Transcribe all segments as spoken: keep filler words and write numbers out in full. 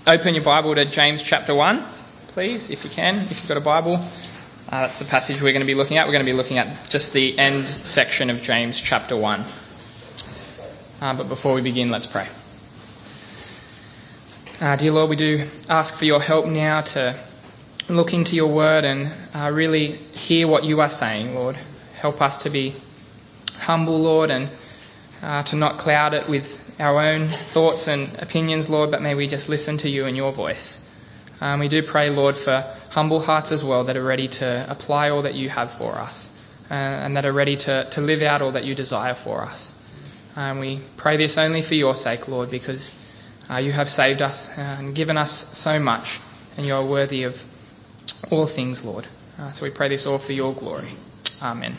open your Bible to James chapter one, please, if you can, if you've got a Bible. Uh, that's the passage we're going to be looking at. We're going to be looking at just the end section of James chapter one. Uh, but before we begin, let's pray. Uh, dear Lord, we do ask for your help now to look into your word and uh, really hear what you are saying, Lord. Help us to be humble, Lord, and uh, to not cloud it with our own thoughts and opinions, Lord, but may we just listen to you and your voice. Um, we do pray, Lord, for humble hearts as well that are ready to apply all that you have for us uh, and that are ready to, to live out all that you desire for us. Um, we pray this only for your sake, Lord, because uh, you have saved us and given us so much, and you are worthy of all things, Lord. Uh, so we pray this all for your glory. Amen.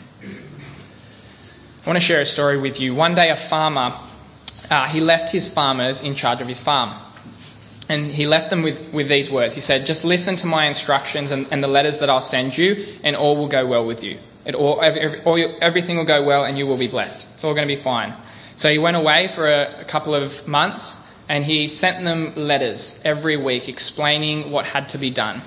I want to share a story with you. One day a farmer, uh, he left his farmers in charge of his farm. And he left them with, with these words. He said, just listen to my instructions and, and the letters that I'll send you, and all will go well with you. It all, every, all your, everything will go well and you will be blessed. It's all going to be fine. So he went away for a, a couple of months and he sent them letters every week explaining what had to be done.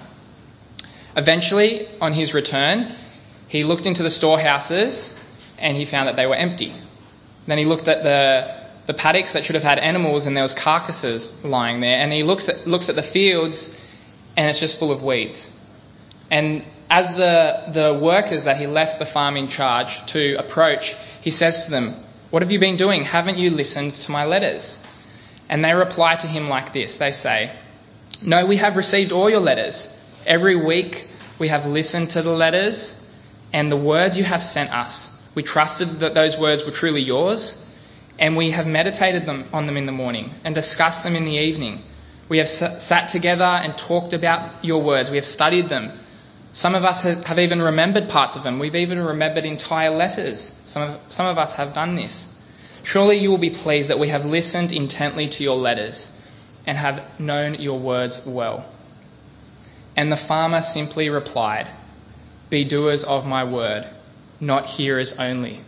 Eventually, on his return, he looked into the storehouses and he found that they were empty. Then he looked at the the paddocks that should have had animals and there was carcasses lying there, and he looks at looks at the fields and it's just full of weeds. And as the the workers that he left the farm in charge to approach, he says to them, "What have you been doing? Haven't you listened to my letters?" And they reply to him like this. They say, "No, we have received all your letters. Every week we have listened to the letters and the words you have sent us. We trusted that those words were truly yours, and we have meditated them on them in the morning and discussed them in the evening. We have sat together and talked about your words. We have studied them. Some of us have even remembered parts of them. We've even remembered entire letters. Some of, some of us have done this. Surely you will be pleased that we have listened intently to your letters and have known your words well." And the farmer simply replied, "Be doers of my word, not hearers only.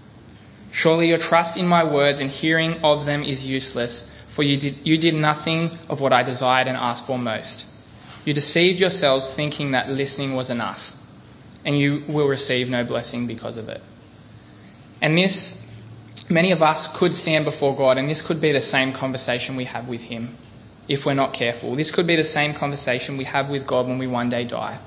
Surely your trust in my words and hearing of them is useless, for you did, you did nothing of what I desired and asked for most. You deceived yourselves thinking that listening was enough, and you will receive no blessing because of it." And this, many of us could stand before God, and this could be the same conversation we have with him if we're not careful. This could be the same conversation we have with God when we one day die.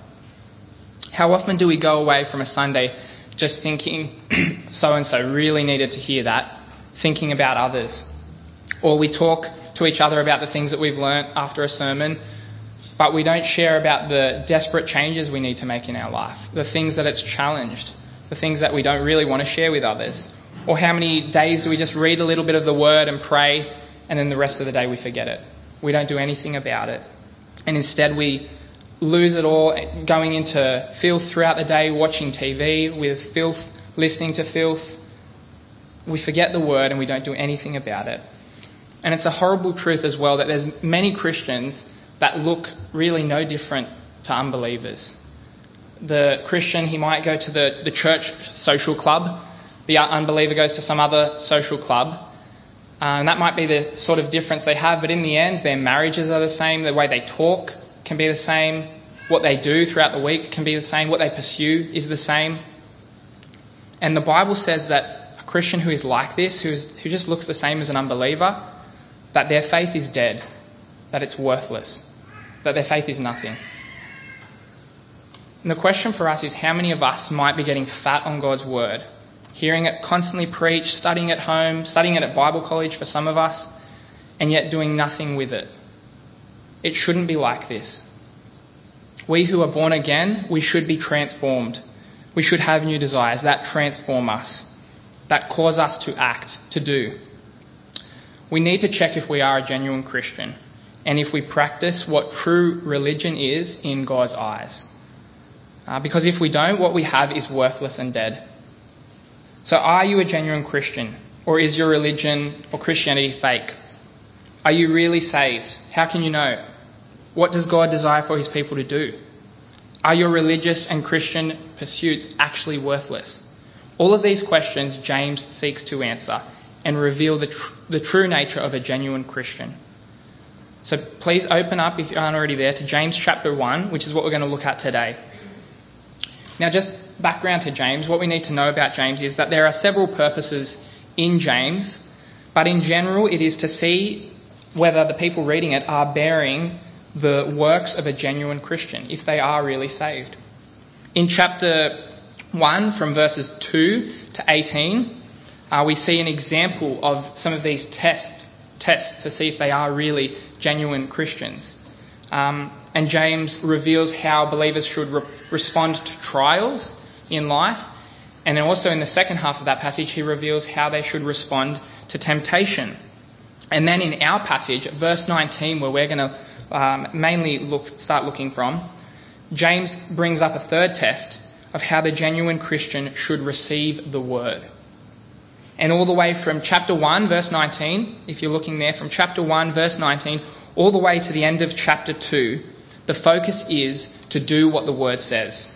How often do we go away from a Sunday just thinking, so-and-so really needed to hear that, thinking about others? Or we talk to each other about the things that we've learnt after a sermon, but we don't share about the desperate changes we need to make in our life, the things that it's challenged, the things that we don't really want to share with others. Or how many days do we just read a little bit of the word and pray, and then the rest of the day we forget it? We don't do anything about it. And instead we lose it all going into filth throughout the day, watching T V with filth, listening to filth. We forget the word and we don't do anything about it. And it's a horrible truth as well that there's many Christians that look really no different to unbelievers. The Christian, he might go to the, the church social club. The unbeliever goes to some other social club. Uh, and that might be the sort of difference they have, but in the end their marriages are the same, the way they talk can be the same, what they do throughout the week can be the same, what they pursue is the same. And the Bible says that a Christian who is like this, who is, who just looks the same as an unbeliever, that their faith is dead, that it's worthless, that their faith is nothing. And the question for us is, how many of us might be getting fat on God's word, hearing it constantly preached, studying at home, studying it at Bible college for some of us, and yet doing nothing with it? It shouldn't be like this. We who are born again, we should be transformed. We should have new desires that transform us, that cause us to act, to do. We need to check if we are a genuine Christian and if we practice what true religion is in God's eyes. Uh, because if we don't, what we have is worthless and dead. So are you a genuine Christian, or is your religion or Christianity fake? Are you really saved? How can you know? What does God desire for his people to do? Are your religious and Christian pursuits actually worthless? All of these questions James seeks to answer and reveal the, tr- the true nature of a genuine Christian. So please open up, if you aren't already there, to James chapter one, which is what we're going to look at today. Now, just background to James. What we need to know about James is that there are several purposes in James, but in general it is to see whether the people reading it are bearing the works of a genuine Christian, if they are really saved. In chapter one, from verses two to eighteen, uh, we see an example of some of these tests, tests to see if they are really genuine Christians. Um, and James reveals how believers should re- respond to trials in life. And then also in the second half of that passage, he reveals how they should respond to temptation. And then in our passage, verse nineteen, where we're going to um, mainly look, start looking from, James brings up a third test of how the genuine Christian should receive the word. And all the way from chapter one, verse nineteen, if you're looking there, from chapter one, verse nineteen, all the way to the end of chapter two, the focus is to do what the word says.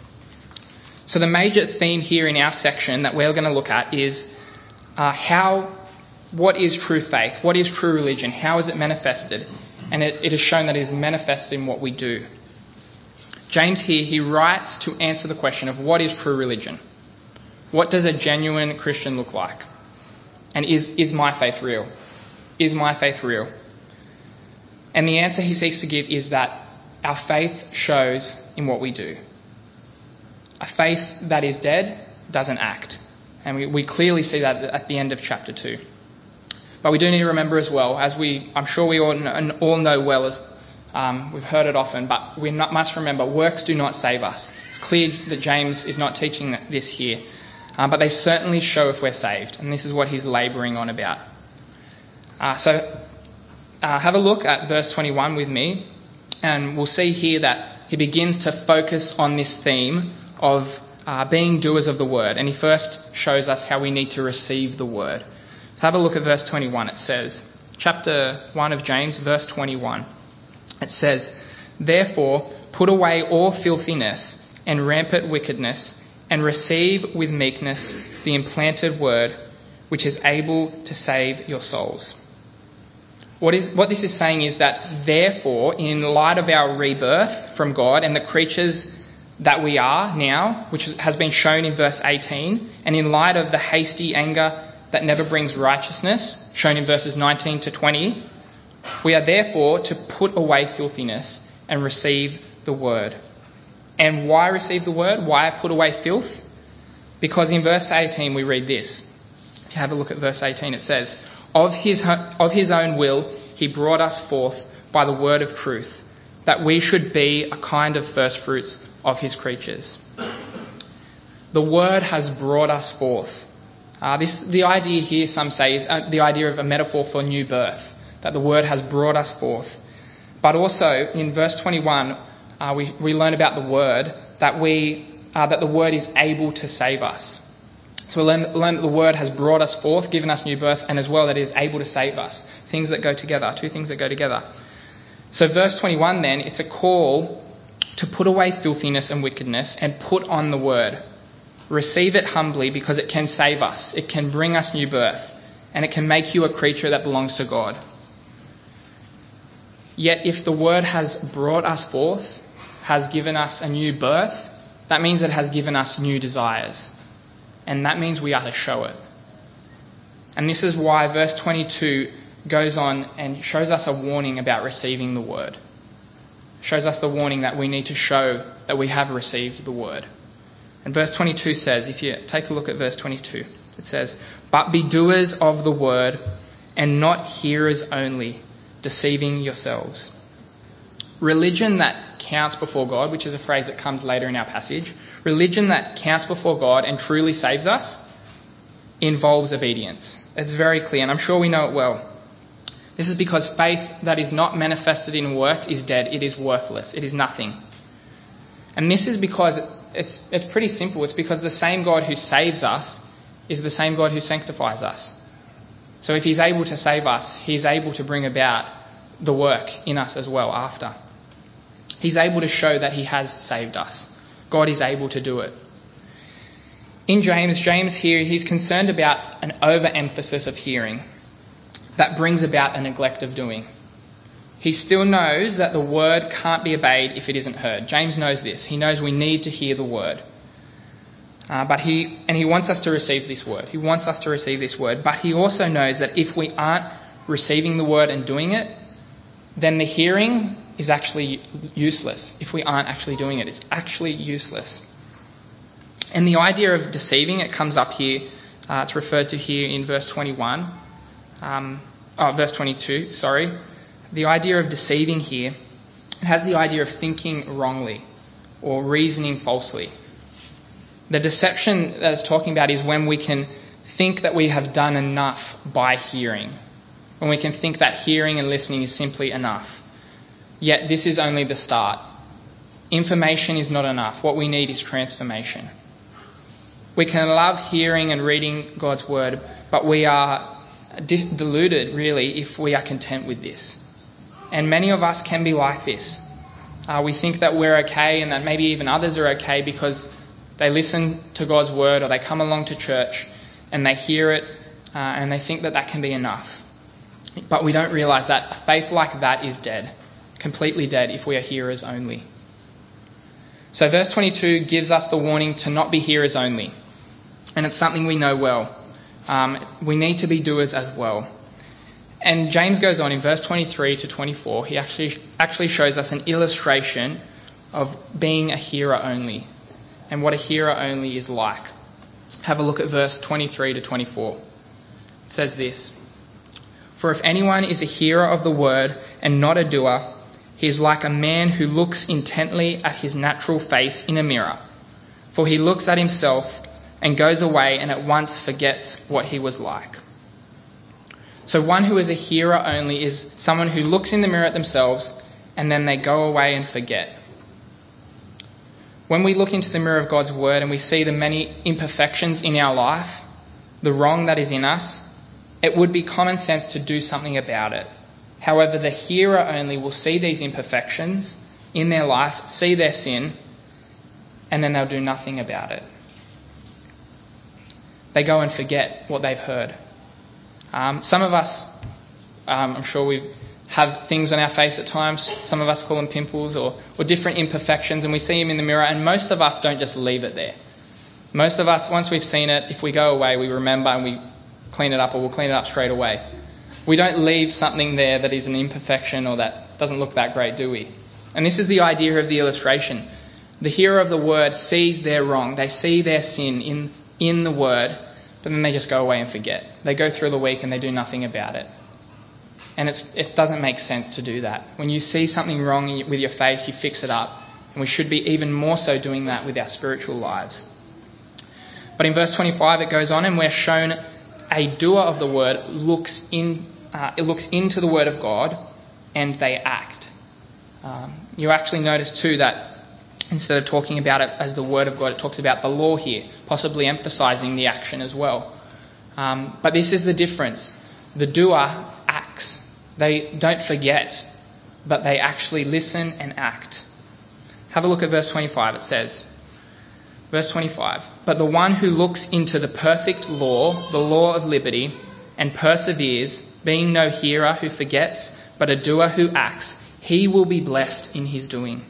So the major theme here in our section that we're going to look at is uh, how, what is true faith? What is true religion? How is it manifested? And it, it is shown that it is manifested in what we do. James here, he writes to answer the question of what is true religion? What does a genuine Christian look like? And is, is my faith real? Is my faith real? And the answer he seeks to give is that our faith shows in what we do. A faith that is dead doesn't act. And we, we clearly see that at the end of chapter two. But we do need to remember as well, as we, I'm sure we all know, all know well, as um, we've heard it often, but we not, must remember, works do not save us. It's clear that James is not teaching this here. Um, but they certainly show if we're saved. And this is what he's labouring on about. Uh, so uh, have a look at verse twenty-one with me. And we'll see here that he begins to focus on this theme of uh, being doers of the word. And he first shows us how we need to receive the word. So have a look at verse twenty-one. It says, chapter one of James, verse twenty-one. It says, "Therefore put away all filthiness and rampant wickedness, and receive with meekness the implanted word, which is able to save your souls." What is what this is saying is that, therefore, in light of our rebirth from God and the creatures that we are now, which has been shown in verse eighteen, and in light of the hasty anger that never brings righteousness, shown in verses nineteen to twenty, we are therefore to put away filthiness and receive the word. And why receive the word? Why put away filth? Because in verse eighteen we read this. If you have a look at verse eighteen, it says, Of his, of his own will he brought us forth by the word of truth, that we should be a kind of first fruits of his creatures. The word has brought us forth. Uh, this, the idea here, some say, is uh, the idea of a metaphor for new birth, that the word has brought us forth. But also in verse twenty-one, uh, we, we learn about the word, that we uh, that the word is able to save us. So we learn, learn that the word has brought us forth, given us new birth, and as well that it is able to save us. Things that go together, two things that go together. So verse twenty-one then, it's a call to put away filthiness and wickedness and put on the word. Receive it humbly because it can save us. It can bring us new birth, and it can make you a creature that belongs to God. Yet if the word has brought us forth, has given us a new birth, that means it has given us new desires. And that means we are to show it. And this is why verse twenty-two goes on and shows us a warning about receiving the word. Shows us the warning that we need to show that we have received the word. And verse twenty-two says, if you take a look at verse twenty-two, it says, "But be doers of the word and not hearers only, deceiving yourselves." Religion that counts before God, which is a phrase that comes later in our passage, religion that counts before God and truly saves us involves obedience. It's very clear, and I'm sure we know it well. This is because faith that is not manifested in works is dead. It is worthless. It is nothing. And this is because it's, it's, it's pretty simple. It's because the same God who saves us is the same God who sanctifies us. So if he's able to save us, he's able to bring about the work in us as well after. He's able to show that he has saved us. God is able to do it. In James, James here, he's concerned about an overemphasis of hearing that brings about a neglect of doing. he still knows that the word can't be obeyed if it isn't heard. James knows this. He knows we need to hear the word. Uh, but he and he wants us to receive this word. He wants us to receive this word. But he also knows that if we aren't receiving the word and doing it, then the hearing is actually useless. If we aren't actually doing it, it's actually useless. And the idea of deceiving, it comes up here. Uh, it's referred to here in verse twenty-one. Um, oh, verse twenty-two, sorry. The idea of deceiving here, it has the idea of thinking wrongly or reasoning falsely. The deception that it's talking about is when we can think that we have done enough by hearing. When we can think that hearing and listening is simply enough. Yet this is only the start. Information is not enough. What we need is transformation. We can love hearing and reading God's word, but we are de- deluded, really, if we are content with this. And many of us can be like this. Uh, we think that we're okay and that maybe even others are okay because they listen to God's word or they come along to church and they hear it uh, and they think that that can be enough. But we don't realise that a faith like that is dead, completely dead if we are hearers only. So verse twenty-two gives us the warning to not be hearers only. And it's something we know well. Um, we need to be doers as well. And James goes on in verse twenty-three to twenty-four. He actually actually shows us an illustration of being a hearer only and what a hearer only is like. Have a look at verse twenty-three to twenty-four. It says this: "For if anyone is a hearer of the word and not a doer, he is like a man who looks intently at his natural face in a mirror. For he looks at himself and goes away and at once forgets what he was like." So one who is a hearer only is someone who looks in the mirror at themselves and then they go away and forget. When we look into the mirror of God's word and we see the many imperfections in our life, the wrong that is in us, it would be common sense to do something about it. However, the hearer only will see these imperfections in their life, see their sin, and then they'll do nothing about it. They go and forget what they've heard. Um, some of us, um, I'm sure we have things on our face at times. Some of us call them pimples or, or different imperfections, and we see them in the mirror, and most of us don't just leave it there. Most of us, once we've seen it, if we go away, we remember and we clean it up, or we'll clean it up straight away. We don't leave something there that is an imperfection or that doesn't look that great, do we? And this is the idea of the illustration. The hearer of the word sees their wrong. They see their sin in, in the word, but then they just go away and forget. They go through the week and they do nothing about it. And it's, it doesn't make sense to do that. When you see something wrong with your face, you fix it up. And we should be even more so doing that with our spiritual lives. But in verse twenty-five it goes on, and we're shown a doer of the word looks in. Uh, it looks into the word of God and they act. Um, you actually notice too that instead of talking about it as the word of God, it talks about the law here, possibly emphasising the action as well. Um, but this is the difference. The doer acts. They don't forget, but they actually listen and act. Have a look at verse twenty-five. It says, verse twenty-five, "But the one who looks into the perfect law, the law of liberty, and perseveres, being no hearer who forgets, but a doer who acts, he will be blessed in his doing."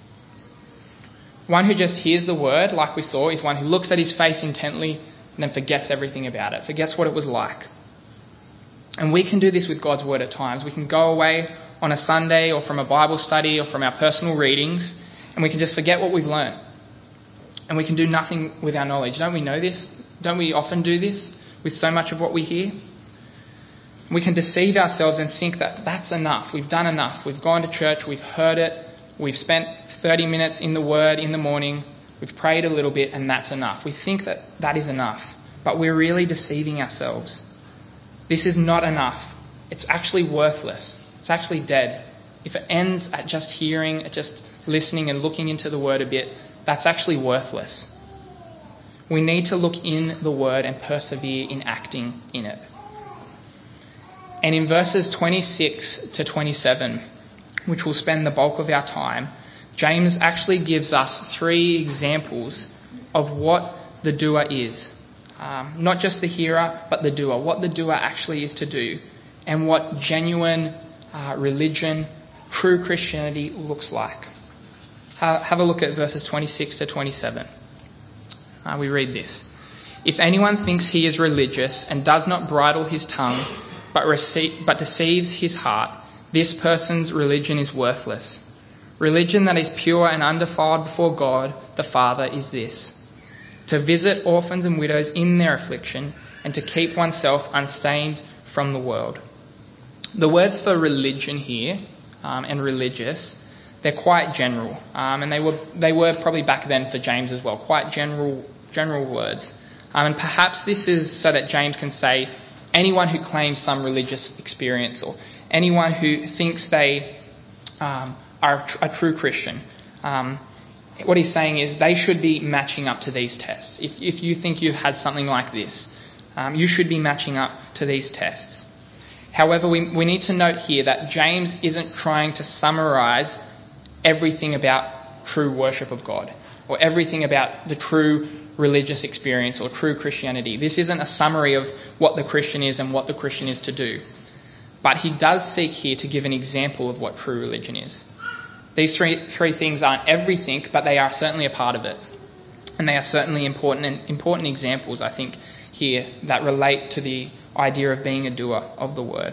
One who just hears the word, like we saw, is one who looks at his face intently and then forgets everything about it, forgets what it was like. And we can do this with God's word at times. We can go away on a Sunday or from a Bible study or from our personal readings, and we can just forget what we've learnt. And we can do nothing with our knowledge. Don't we know this? Don't we often do this with so much of what we hear? We can deceive ourselves and think that that's enough. We've done enough. We've gone to church. We've heard it. We've spent thirty minutes in the Word in the morning. We've prayed a little bit and that's enough. We think that that is enough. But we're really deceiving ourselves. This is not enough. It's actually worthless. It's actually dead. If it ends at just hearing, at just listening and looking into the Word a bit, that's actually worthless. We need to look in the Word and persevere in acting in it. And in verses twenty-six to twenty-seven, which we'll spend the bulk of our time, James actually gives us three examples of what the doer is. Um, not just the hearer, but the doer. What the doer actually is to do, and what genuine uh, religion true Christianity looks like. Have a look at verses twenty-six to twenty-seven. Uh, we read this. If anyone thinks he is religious and does not bridle his tongue, but, receive, but deceives his heart, this person's religion is worthless. Religion that is pure and undefiled before God the Father is this: to visit orphans and widows in their affliction and to keep oneself unstained from the world. The words for religion here um, and religious, they're quite general, um, and they were they were probably back then for James as well, quite general general words. Um, and perhaps this is so that James can say anyone who claims some religious experience or anyone who thinks they um, are a, tr- a true Christian. Um, what he's saying is they should be matching up to these tests. If, if you think you've had something like this, um, you should be matching up to these tests. However, we, we need to note here that James isn't trying to summarise everything about true worship of God or everything about the true religious experience or true Christianity. This isn't a summary of what the Christian is and what the Christian is to do. But he does seek here to give an example of what true religion is. These three, three things aren't everything, but they are certainly a part of it. And they are certainly important and important examples, I think, here that relate to the idea of being a doer of the word.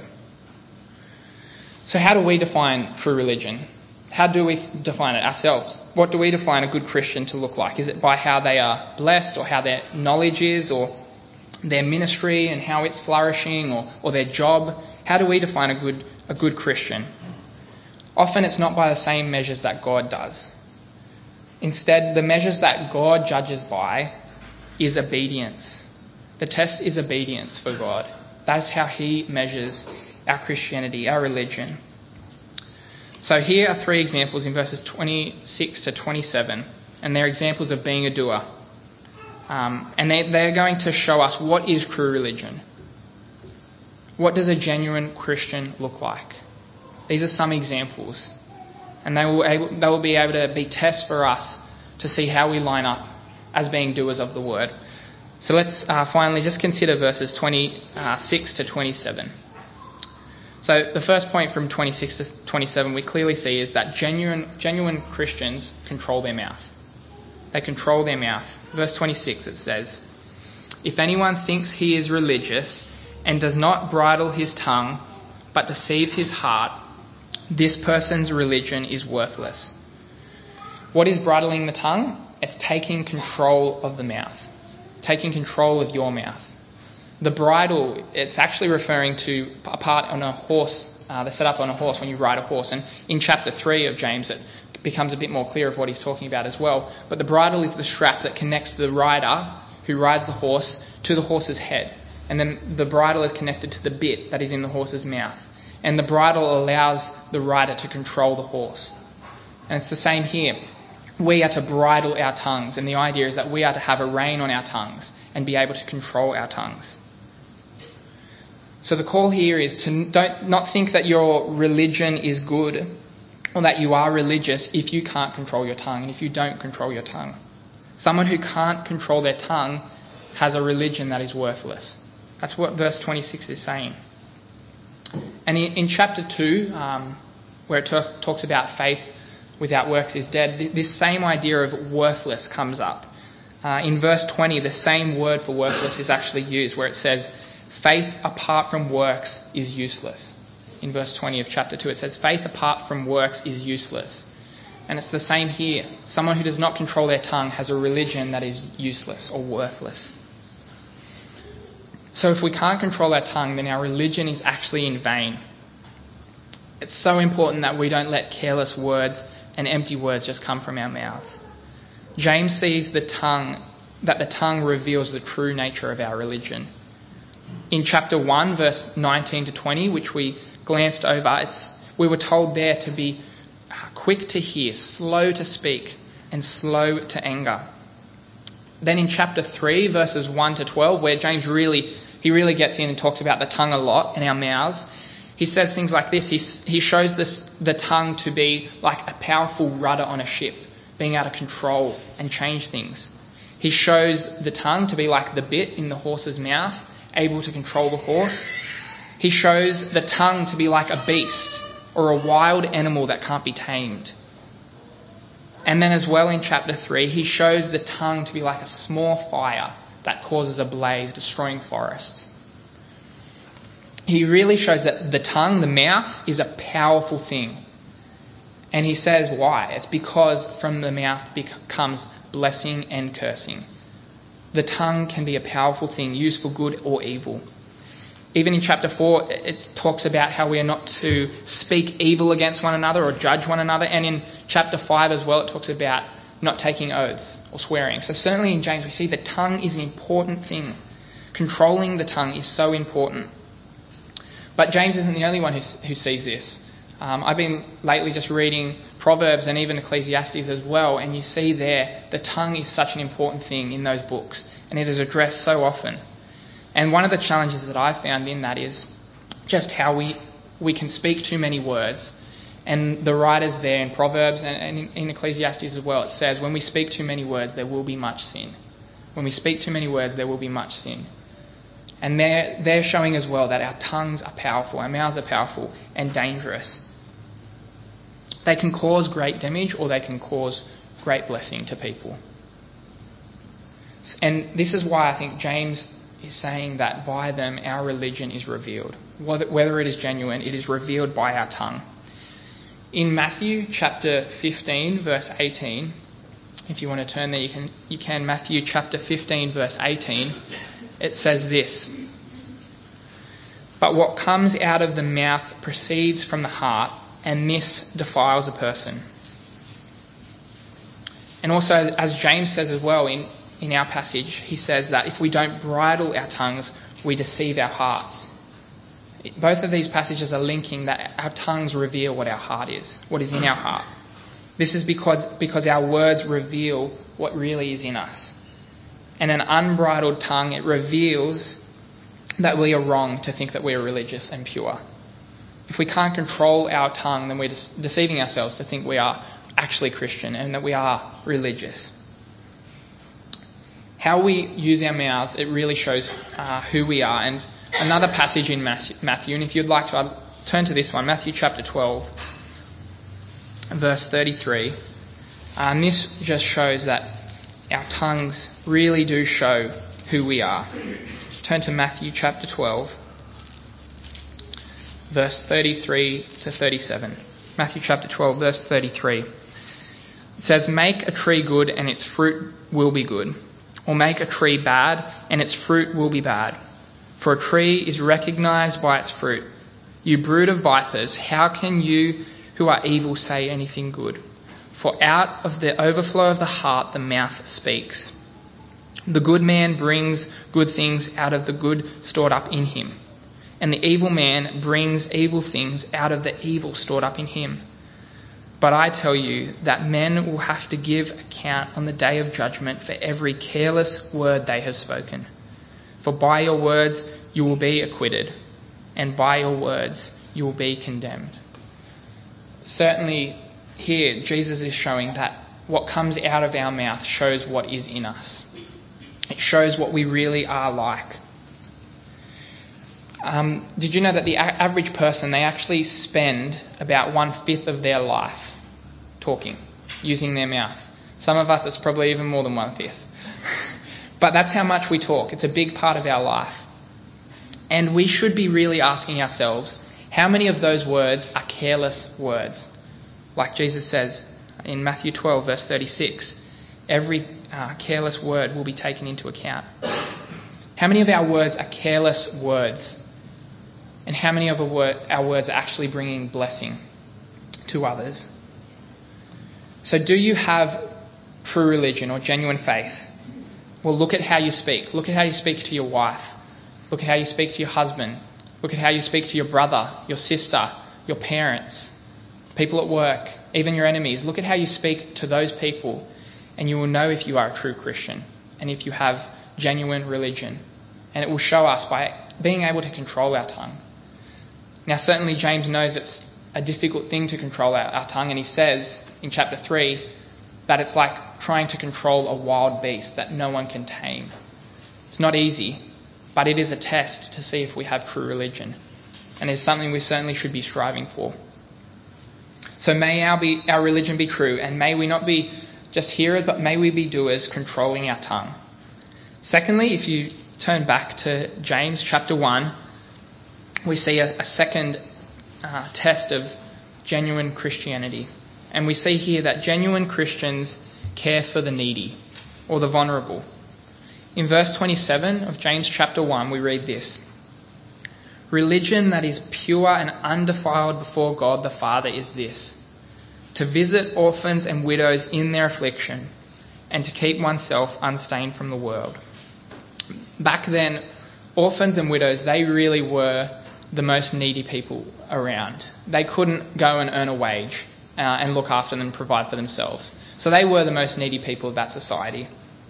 So how do we define true religion? How do we define it ourselves? What do we define a good Christian to look like? Is it by how they are blessed or how their knowledge is or their ministry and how it's flourishing or, or their job? How do we define a good a good Christian? Often it's not by the same measures that God does. Instead, the measures that God judges by is obedience. The test is obedience for God. That is how he measures our Christianity, our religion. So here are three examples in verses twenty-six to twenty-seven, and they're examples of being a doer. Um, and they, they're going to show us what is true religion. What does a genuine Christian look like? These are some examples, and they will, able, they will be able to be tests for us to see how we line up as being doers of the word. So let's uh, finally just consider verses twenty-six to twenty-seven. So the first point from twenty-six to twenty-seven we clearly see is that genuine genuine Christians control their mouth. They control their mouth. Verse twenty-six it says, "If anyone thinks he is religious and does not bridle his tongue but deceives his heart, this person's religion is worthless." What is bridling the tongue? It's taking control of the mouth. Taking control of your mouth. The bridle, it's actually referring to a part on a horse, uh, the setup on a horse when you ride a horse. And in chapter three of James, it becomes a bit more clear of what he's talking about as well. But the bridle is the strap that connects the rider who rides the horse to the horse's head. And then the bridle is connected to the bit that is in the horse's mouth. And the bridle allows the rider to control the horse. And it's the same here. We are to bridle our tongues. And the idea is that we are to have a rein on our tongues and be able to control our tongues. So the call here is to don't not think that your religion is good or that you are religious if you can't control your tongue and if you don't control your tongue. Someone who can't control their tongue has a religion that is worthless. That's what verse twenty-six is saying. And in, in chapter two, um, where it talk, talks about faith without works is dead, th- this same idea of worthless comes up. Uh, in verse twenty, the same word for worthless is actually used where it says, faith apart from works is useless. In verse twenty of chapter two, it says, faith apart from works is useless. And it's the same here. Someone who does not control their tongue has a religion that is useless or worthless. So if we can't control our tongue, then our religion is actually in vain. It's so important that we don't let careless words and empty words just come from our mouths. James sees the tongue, that the tongue reveals the true nature of our religion. In chapter one, verse nineteen to twenty, which we glanced over, it's, we were told there to be quick to hear, slow to speak, and slow to anger. Then in chapter three, verses one to twelve, where James really, he really gets in and talks about the tongue a lot and our mouths, he says things like this. He, he shows this, the tongue to be like a powerful rudder on a ship, being able to control and change things. He shows the tongue to be like the bit in the horse's mouth, able to control the horse. He shows the tongue to be like a beast, or a wild animal that can't be tamed. And then as well in chapter three, he shows the tongue to be like a small fire that causes a blaze, destroying forests. He really shows that the tongue, the mouth, is a powerful thing. And he says why? It's because from the mouth comes blessing and cursing. The tongue can be a powerful thing, used for good or evil. Even in chapter four, it talks about how we are not to speak evil against one another or judge one another. And in chapter five as well, it talks about not taking oaths or swearing. So certainly in James, we see the tongue is an important thing. Controlling the tongue is so important. But James isn't the only one who, who sees this. Um, I've been lately just reading Proverbs and even Ecclesiastes as well, and you see there the tongue is such an important thing in those books, and it is addressed so often. And one of the challenges that I found in that is just how we, we can speak too many words. And the writers there in Proverbs and, and in, in Ecclesiastes as well, it says when we speak too many words, there will be much sin. When we speak too many words, there will be much sin. And they're, they're showing as well that our tongues are powerful, our mouths are powerful and dangerous. They can cause great damage or they can cause great blessing to people. And this is why I think James is saying that by them our religion is revealed. Whether it is genuine, it is revealed by our tongue. In Matthew chapter fifteen, verse eighteen, if you want to turn there, you can, you can. Matthew chapter fifteen, verse eighteen, it says this: "But what comes out of the mouth proceeds from the heart, and this defiles a person." And also, as James says as well in In our passage, he says that if we don't bridle our tongues, we deceive our hearts. Both of these passages are linking that our tongues reveal what our heart is, what is in our heart. This is because, because our words reveal what really is in us. And an unbridled tongue, it reveals that we are wrong to think that we are religious and pure. If we can't control our tongue, then we're de- deceiving ourselves to think we are actually Christian and that we are religious. How we use our mouths, it really shows uh, who we are. And another passage in Matthew, and if you'd like to, I'll turn to this one, Matthew chapter twelve, verse thirty-three. And um, this just shows that our tongues really do show who we are. Turn to Matthew chapter twelve, verse thirty-three to thirty-seven. Matthew chapter twelve, verse thirty-three. It says, "Make a tree good and its fruit will be good. Or make a tree bad, and its fruit will be bad. For a tree is recognized by its fruit. You brood of vipers, how can you who are evil say anything good? For out of the overflow of the heart the mouth speaks. The good man brings good things out of the good stored up in him, and the evil man brings evil things out of the evil stored up in him. But I tell you that men will have to give account on the day of judgment for every careless word they have spoken. For by your words you will be acquitted, and by your words you will be condemned." Certainly here Jesus is showing that what comes out of our mouth shows what is in us. It shows what we really are like. Um, did you know that the a- average person, they actually spend about one-fifth of their life talking, using their mouth? Some of us, it's probably even more than one-fifth. But that's how much we talk. It's a big part of our life. And we should be really asking ourselves, how many of those words are careless words? Like Jesus says in Matthew twelve, verse thirty-six, every uh, careless word will be taken into account. How many of our words are careless words? And how many of our words are actually bringing blessing to others? So do you have true religion or genuine faith? Well, look at how you speak. Look at how you speak to your wife. Look at how you speak to your husband. Look at how you speak to your brother, your sister, your parents, people at work, even your enemies. Look at how you speak to those people, and you will know if you are a true Christian and if you have genuine religion. And it will show us by being able to control our tongue. Now, certainly James knows it's a difficult thing to control our, our tongue, and he says in chapter three that it's like trying to control a wild beast that no one can tame. It's not easy, but it is a test to see if we have true religion, and it's something we certainly should be striving for. So may our, be, our religion be true, and may we not be just hearers, but may we be doers, controlling our tongue. Secondly, if you turn back to James chapter one, we see a, a second uh, test of genuine Christianity. And we see here that genuine Christians care for the needy or the vulnerable. In verse twenty-seven of James chapter one, we read this: "Religion that is pure and undefiled before God the Father is this, to visit orphans and widows in their affliction, and to keep oneself unstained from the world." Back then, orphans and widows, they really were the most needy people around. They couldn't go and earn a wage uh, and look after them and provide for themselves. So they were the most needy people of that society.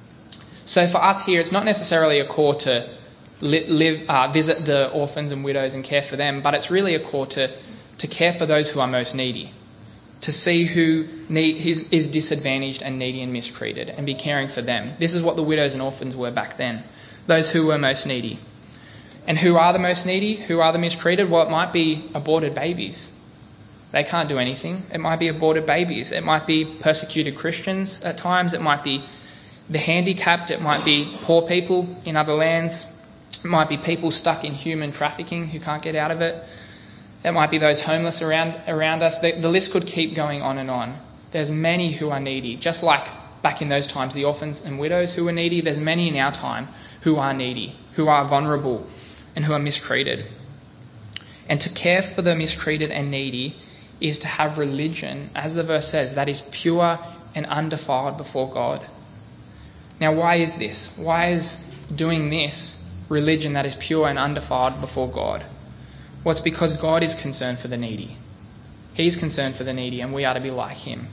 So for us here, it's not necessarily a call to li- live, uh, visit the orphans and widows and care for them, but it's really a call to, to care for those who are most needy, to see who need, is, is disadvantaged and needy and mistreated, and be caring for them. This is what the widows and orphans were back then, those who were most needy. And who are the most needy? Who are the mistreated? Well, it might be aborted babies. They can't do anything. It might be aborted babies. It might be persecuted Christians at times. It might be the handicapped. It might be poor people in other lands. It might be people stuck in human trafficking who can't get out of it. It might be those homeless around around us. The, the list could keep going on and on. There's many who are needy. Just like back in those times, the orphans and widows who were needy, there's many in our time who are needy, who are vulnerable, and who are mistreated. And to care for the mistreated and needy is to have religion, as the verse says, that is pure and undefiled before God. Now, why is this? Why is doing this religion that is pure and undefiled before God? Well, it's because God is concerned for the needy. He's concerned for the needy, and we are to be like him.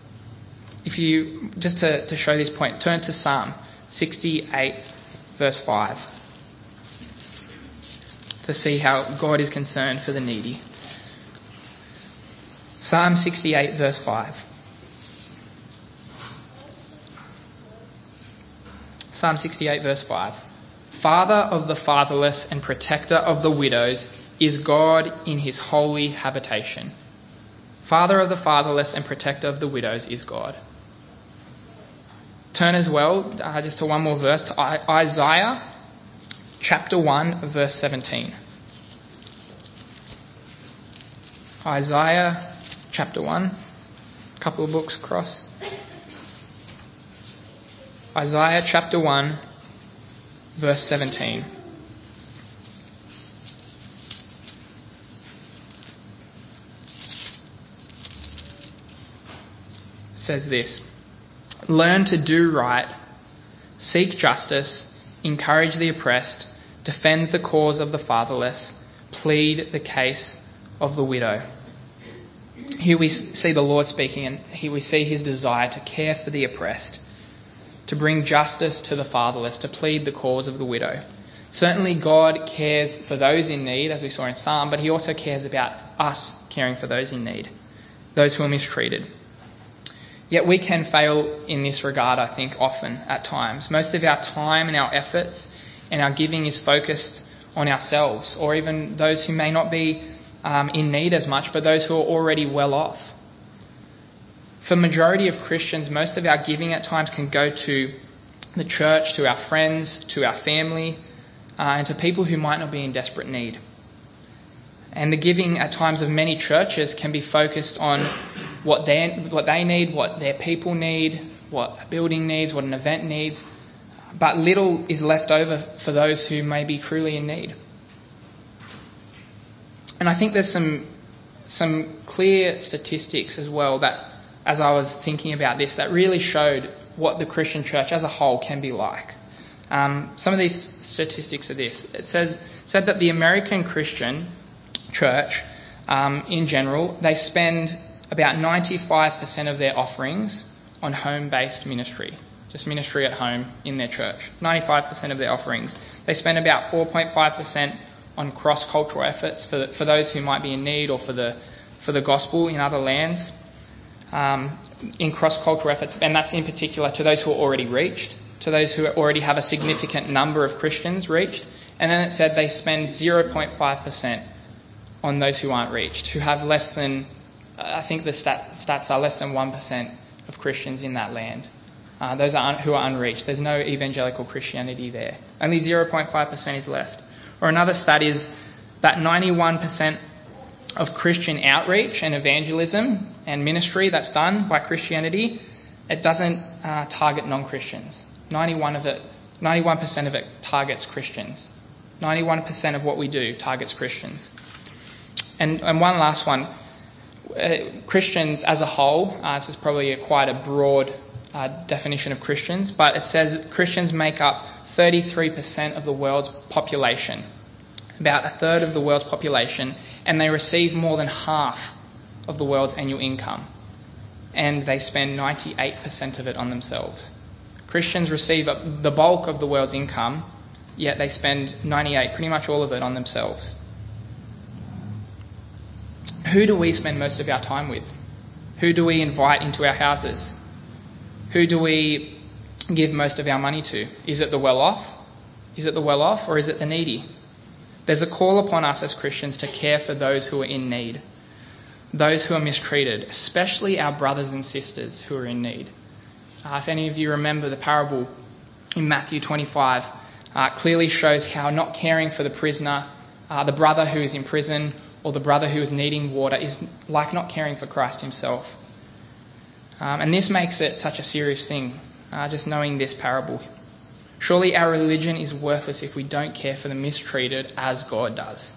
If you, just to, to show this point, turn to Psalm sixty-eight, verse five, to see how God is concerned for the needy. Psalm sixty-eight, verse five. Psalm sixty-eight, verse five. "Father of the fatherless and protector of the widows is God in his holy habitation." Father of the fatherless and protector of the widows is God. Turn as well, uh, just to one more verse, to I- Isaiah chapter one, verse seventeen. Isaiah chapter one, a couple of books across. Isaiah chapter one, verse seventeen. It says this: "Learn to do right, seek justice, encourage the oppressed, defend the cause of the fatherless, plead the case of the widow." Here we see the Lord speaking, and here we see his desire to care for the oppressed, to bring justice to the fatherless, to plead the cause of the widow. Certainly God cares for those in need, as we saw in Psalm, but he also cares about us caring for those in need, those who are mistreated. Yet we can fail in this regard, I think, often at times. Most of our time and our efforts and our giving is focused on ourselves, or even those who may not be um, in need as much, but those who are already well off. For majority of Christians, most of our giving at times can go to the church, to our friends, to our family, uh, and to people who might not be in desperate need. And the giving at times of many churches can be focused on what they what they need, what their people need, what a building needs, what an event needs, but little is left over for those who may be truly in need. And I think there's some some clear statistics as well that, as I was thinking about this, that really showed what the Christian church as a whole can be like. Um, some of these statistics are this. It says said that the American Christian church, um, in general, they spend about ninety-five percent of their offerings on home-based ministry, just ministry at home in their church. ninety-five percent of their offerings. They spend about four point five percent on cross-cultural efforts for for those who might be in need, or for the for the gospel in other lands, um, in cross-cultural efforts, and that's in particular to those who are already reached, to those who already have a significant number of Christians reached. And then it said they spend zero point five percent on those who aren't reached, who have less than I think the stat, stats are less than one percent of Christians in that land. Uh, those are un, who are unreached. There's no evangelical Christianity there. Only zero point five percent is left. Or another stat is that ninety-one percent of Christian outreach and evangelism and ministry that's done by Christianity, it doesn't uh, target non-Christians. ninety-one of it, ninety-one percent of it targets Christians. ninety-one percent of what we do targets Christians. And, and one last one. Uh, Christians as a whole, uh, this is probably a, quite a broad uh, definition of Christians, but it says Christians make up thirty-three percent of the world's population, about a third of the world's population, and they receive more than half of the world's annual income, and they spend ninety-eight percent of it on themselves. Christians receive the bulk of the world's income, yet they spend ninety-eight, pretty much all of it, on themselves. Who do we spend most of our time with? Who do we invite into our houses? Who do we give most of our money to? Is it the well-off? Is it the well-off or is it the needy? There's a call upon us as Christians to care for those who are in need, those who are mistreated, especially our brothers and sisters who are in need. Uh, if any of you remember the parable in Matthew twenty-five, uh, clearly shows how not caring for the prisoner, uh, the brother who is in prison, or the brother who is needing water is like not caring for Christ himself. Um, and this makes it such a serious thing, uh, just knowing this parable. Surely our religion is worthless if we don't care for the mistreated as God does.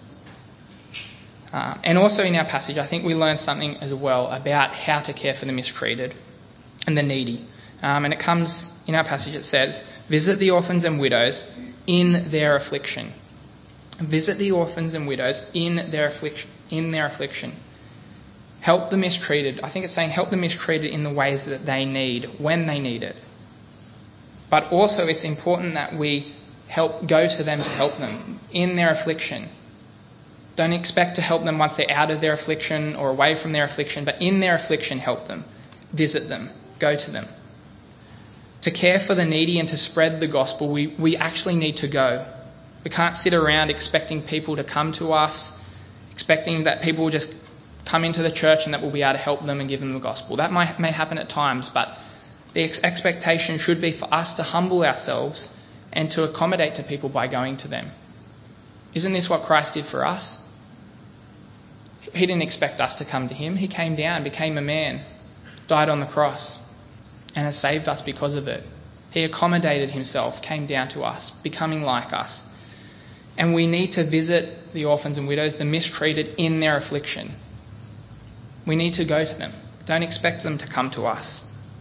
Uh, and also in our passage, I think we learn something as well about how to care for the mistreated and the needy. Um, and it comes in our passage, it says, visit the orphans and widows in their affliction. Visit the orphans and widows in their affliction. In their affliction. Help the mistreated. I think it's saying help the mistreated in the ways that they need, when they need it. But also it's important that we help go to them to help them in their affliction. Don't expect to help them once they're out of their affliction or away from their affliction, but in their affliction help them. Visit them. Go to them. To care for the needy and to spread the gospel, we, we actually need to go. We can't sit around expecting people to come to us, expecting that people will just come into the church and that we'll be able to help them and give them the gospel. That might, may happen at times, but the ex- expectation should be for us to humble ourselves and to accommodate to people by going to them. Isn't this what Christ did for us? He didn't expect us to come to him. He came down, became a man, died on the cross, and has saved us because of it. He accommodated himself, came down to us, becoming like us. And we need to visit the orphans and widows, the mistreated, in their affliction. We need to go to them. Don't expect them to come to us.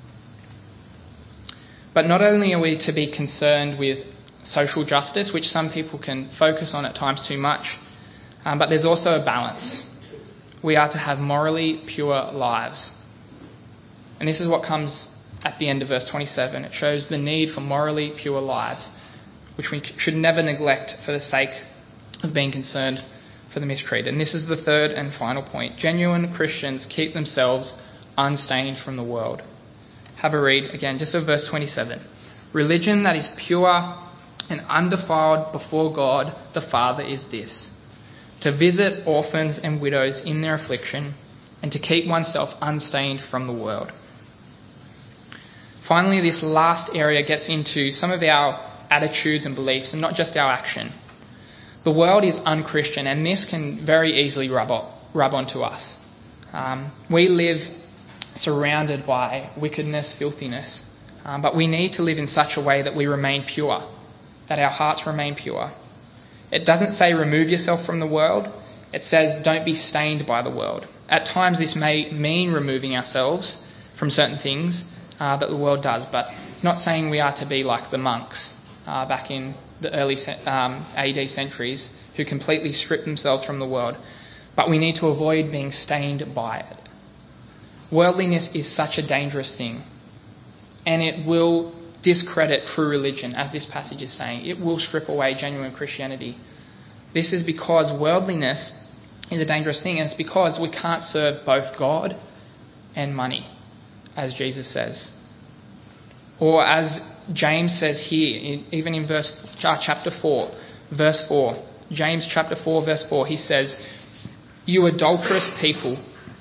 But not only are we to be concerned with social justice, which some people can focus on at times too much, um, but there's also a balance. We are to have morally pure lives. And this is what comes at the end of verse twenty-seven. It shows the need for morally pure lives, which we should never neglect for the sake of being concerned for the mistreated. And this is the third and final point. Genuine Christians keep themselves unstained from the world. Have a read again, just of verse twenty-seven. Religion that is pure and undefiled before God the Father is this: to visit orphans and widows in their affliction and to keep oneself unstained from the world. Finally, this last area gets into some of our attitudes and beliefs and not just our action. The world is unchristian, and this can very easily rub, on, rub onto us. Um, we live surrounded by wickedness, filthiness, um, but we need to live in such a way that we remain pure, that our hearts remain pure. It doesn't say remove yourself from the world. It says don't be stained by the world. At times this may mean removing ourselves from certain things uh, that the world does, but it's not saying we are to be like the monks uh, back in the early um, A D centuries who completely stripped themselves from the world. But we need to avoid being stained by it. Worldliness is such a dangerous thing, and it will discredit true religion, as this passage is saying. It will strip away genuine Christianity. This is because worldliness is a dangerous thing, and it's because we can't serve both God and money, as Jesus says. Or as James says here, in, even in verse uh, chapter four, verse four, James chapter four, verse four, he says, "You adulterous people,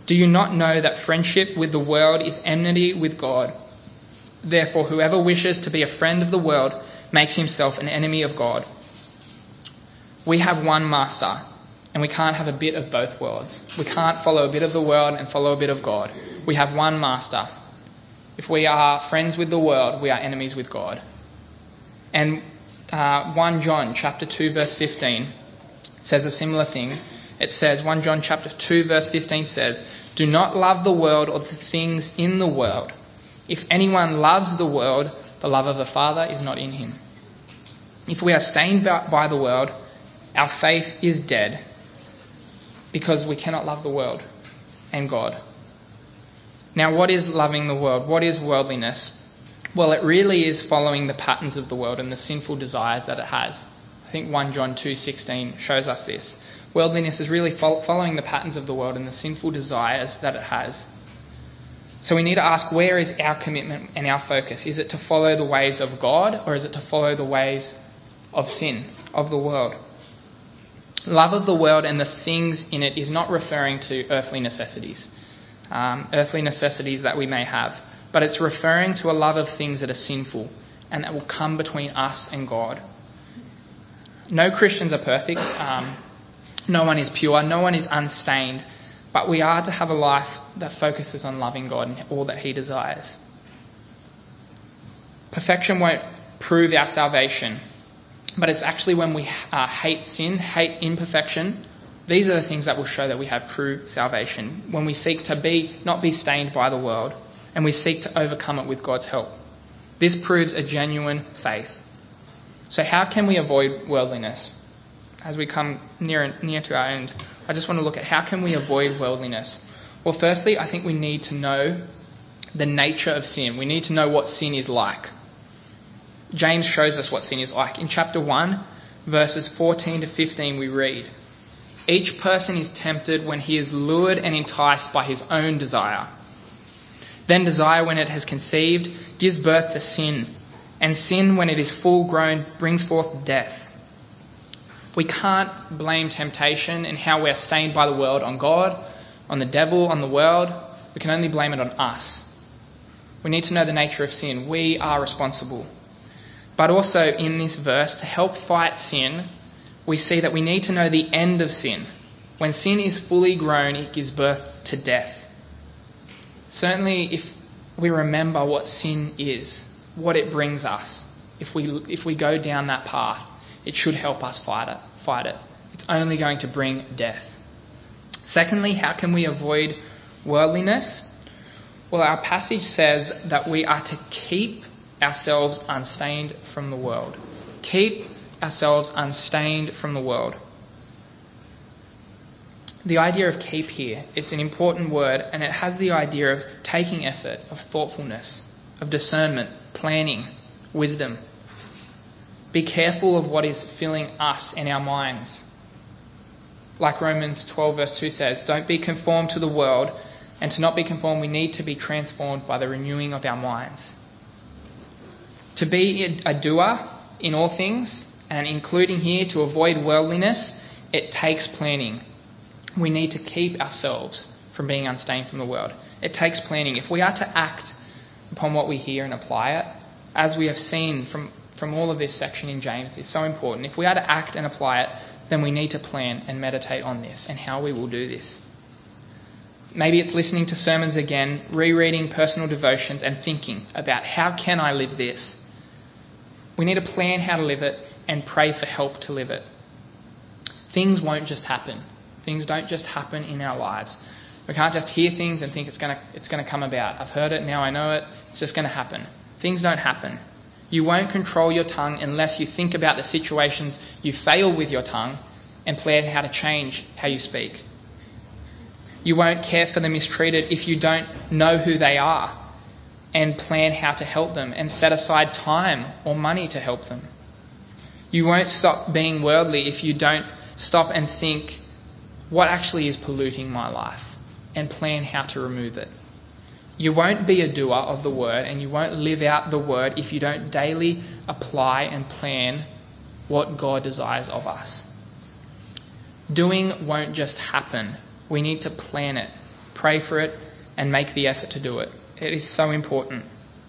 Do you not know that friendship with the world is enmity with God? Therefore, whoever wishes to be a friend of the world makes himself an enemy of God. We have one master, and we can't have a bit of both worlds. We can't follow a bit of the world and follow a bit of God. We have one master. If we are friends with the world, we are enemies with God. And uh, First John chapter two verse fifteen says a similar thing. It says, First John chapter two verse fifteen says, "Do not love the world or the things in the world. If anyone loves the world, the love of the Father is not in him." If we are stained by the world, our faith is dead, because we cannot love the world and God. Now, what is loving the world? What is worldliness? Well, it really is following the patterns of the world and the sinful desires that it has. I think First John two sixteen shows us this. Worldliness is really following the patterns of the world and the sinful desires that it has. So we need to ask, where is our commitment and our focus? Is it to follow the ways of God, or is it to follow the ways of sin, of the world? Love of the world and the things in it is not referring to earthly necessities, um, earthly necessities that we may have, but it's referring to a love of things that are sinful and that will come between us and God. No Christians are perfect. Um, no one is pure. No one is unstained. But we are to have a life that focuses on loving God and all that he desires. Perfection won't prove our salvation, but it's actually when we uh, hate sin, hate imperfection. These are the things that will show that we have true salvation. When we seek to be not be stained by the world, and we seek to overcome it with God's help. This proves a genuine faith. So how can we avoid worldliness? As we come near near to our end, I just want to look at how can we avoid worldliness. Well, firstly, I think we need to know the nature of sin. We need to know what sin is like. James shows us what sin is like. In chapter one, verses fourteen to fifteen, we read, "Each person is tempted when he is lured and enticed by his own desire. Then desire, when it has conceived, gives birth to sin. And sin, when it is full grown, brings forth death." We can't blame temptation and how we're stained by the world on God, on the devil, on the world. We can only blame it on us. We need to know the nature of sin. We are responsible. But also in this verse, to help fight sin, we see that we need to know the end of sin. When sin is fully grown, it gives birth to death. Certainly, if we remember what sin is, what it brings us, if we if we go down that path, it should help us fight it. Fight it. It's only going to bring death. Secondly, how can we avoid worldliness? Well, our passage says that we are to keep ourselves unstained from the world. Keep ourselves unstained from the world. The idea of keep here, it's an important word, and it has the idea of taking effort, of thoughtfulness, of discernment, planning, wisdom. Be careful of what is filling us and our minds. Like Romans twelve verse two says, "Don't be conformed to the world," and to not be conformed, we need to be transformed by the renewing of our minds. To be a doer in all things, and including here to avoid worldliness, it takes planning. We need to keep ourselves from being unstained from the world. It takes planning. If we are to act upon what we hear and apply it, as we have seen from, from all of this section in James, it's so important. If we are to act and apply it, then we need to plan and meditate on this and how we will do this. Maybe it's listening to sermons again, rereading personal devotions and thinking about how can I live this? We need to plan how to live it and pray for help to live it. Things won't just happen. Things don't just happen in our lives. We can't just hear things and think it's going to it's going to come about. I've heard it, now I know it, it's just going to happen. Things don't happen. You won't control your tongue unless you think about the situations you fail with your tongue and plan how to change how you speak. You won't care for the mistreated if you don't know who they are and plan how to help them and set aside time or money to help them. You won't stop being worldly if you don't stop and think, what actually is polluting my life, and plan how to remove it. You won't be a doer of the word, and you won't live out the word if you don't daily apply and plan what God desires of us. Doing won't just happen. We need to plan it, pray for it, and make the effort to do it. It is so important.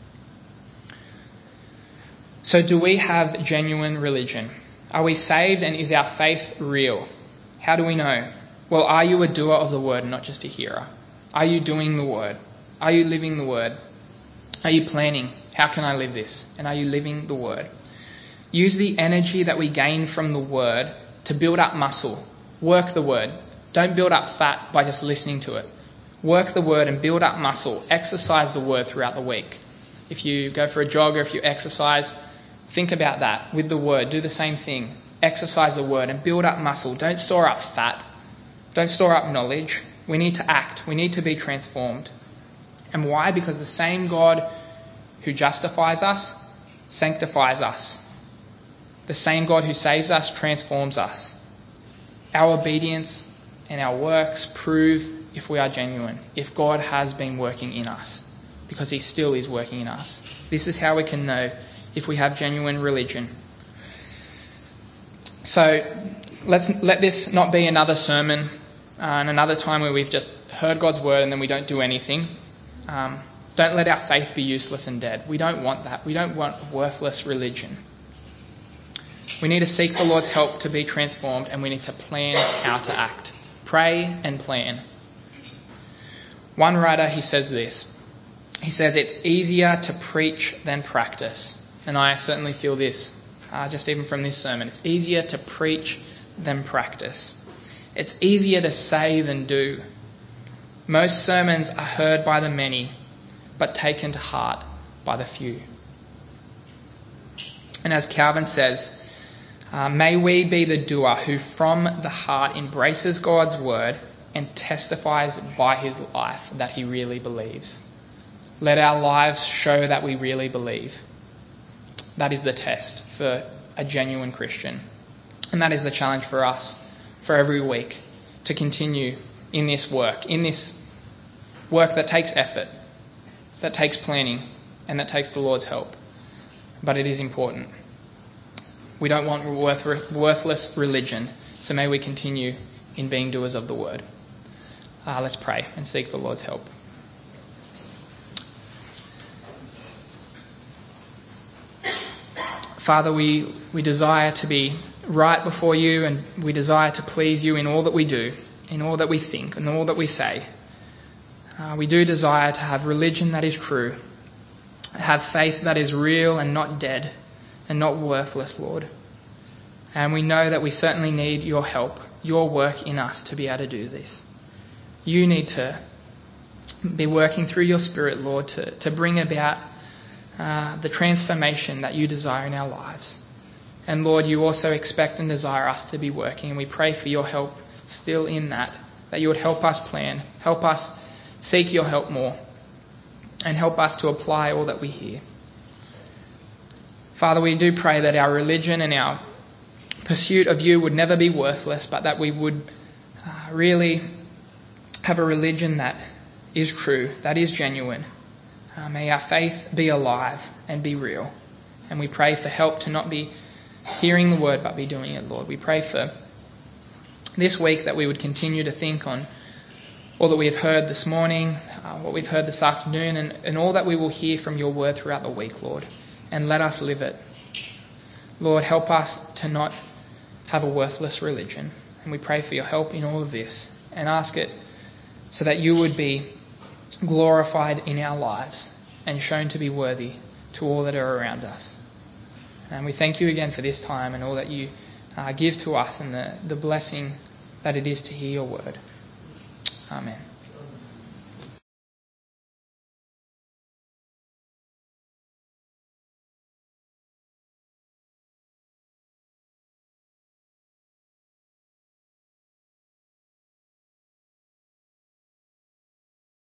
So do we have genuine religion? Are we saved, and is our faith real? How do we know? Well, are you a doer of the word and not just a hearer? Are you doing the word? Are you living the word? Are you planning, how can I live this? And are you living the word? Use the energy that we gain from the word to build up muscle. Work the word. Don't build up fat by just listening to it. Work the word and build up muscle. Exercise the word throughout the week. If you go for a jog or if you exercise, think about that with the word. Do the same thing. Exercise the word and build up muscle. Don't store up fat. Don't store up knowledge. We need to act. We need to be transformed. And why? Because the same God who justifies us sanctifies us. The same God who saves us transforms us. Our obedience and our works prove if we are genuine, if God has been working in us, because he still is working in us. This is how we can know if we have genuine religion. So let's let this not be another sermon uh, and another time where we've just heard God's word and then we don't do anything. Um, don't let our faith be useless and dead. We don't want that. We don't want worthless religion. We need to seek the Lord's help to be transformed, and we need to plan how to act. Pray and plan. One writer, he says this. He says, it's easier to preach than practice. And I certainly feel this, uh, just even from this sermon. It's easier to preach than practice. It's easier to say than do. Most sermons are heard by the many, but taken to heart by the few. And as Calvin says, uh, may we be the doer who from the heart embraces God's word and testifies by his life that he really believes. Let our lives show that we really believe. That is the test for a genuine Christian. And that is the challenge for us for every week, to continue in this work, in this work that takes effort, that takes planning, and that takes the Lord's help. But it is important. We don't want worth, worthless religion, so may we continue in being doers of the word. Uh, let's pray and seek the Lord's help. Father, we, we desire to be right before you, and we desire to please you in all that we do, in all that we think, and all that we say. Uh, we do desire to have religion that is true, have faith that is real and not dead and not worthless, Lord. And we know that we certainly need your help, your work in us to be able to do this. You need to be working through your Spirit, Lord, to, to bring about uh, the transformation that you desire in our lives. And Lord, you also expect and desire us to be working, and we pray for your help still in that, that you would help us plan, help us seek your help more, and help us to apply all that we hear. Father, we do pray that our religion and our pursuit of you would never be worthless, but that we would uh, really have a religion that is true, that is genuine. Uh, may our faith be alive and be real. And we pray for help to not be hearing the word but be doing it, Lord. We pray for this week that we would continue to think on all that we have heard this morning, uh, what we've heard this afternoon, and, and all that we will hear from your word throughout the week, Lord. And let us live it. Lord, help us to not have a worthless religion. And we pray for your help in all of this and ask it so that you would be glorified in our lives and shown to be worthy to all that are around us. And we thank you again for this time and all that you uh, give to us and the, the blessing that it is to hear your word. Amen.